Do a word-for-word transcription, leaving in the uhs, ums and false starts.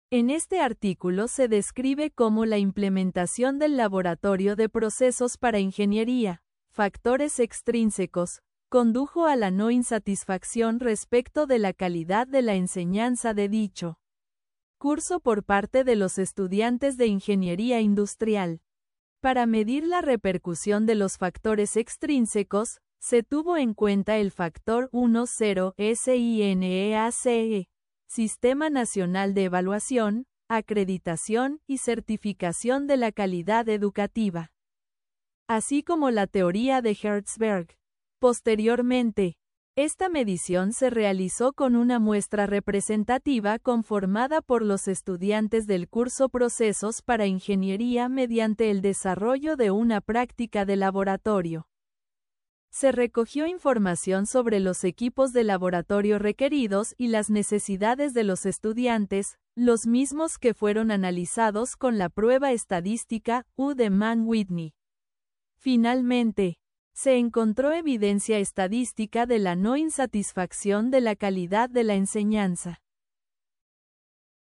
En este artículo se describe cómo la implementación del Laboratorio de Procesos para Ingeniería, Factores Extrínsecos, condujo a la no insatisfacción respecto de la calidad de la enseñanza de dicho curso por parte de los estudiantes de Ingeniería Industrial. Para medir la repercusión de los factores extrínsecos, se tuvo en cuenta el factor uno cero SINEACE, Sistema Nacional de Evaluación, Acreditación y Certificación de la Calidad Educativa, así como la teoría de Herzberg. Posteriormente, esta medición se realizó con una muestra representativa conformada por los estudiantes del curso Procesos para Ingeniería mediante el desarrollo de una práctica de laboratorio. Se recogió información sobre los equipos de laboratorio requeridos y las necesidades de los estudiantes, los mismos que fueron analizados con la prueba estadística U de Mann-Whitney. Finalmente, se encontró evidencia estadística de la no insatisfacción de la calidad de la enseñanza.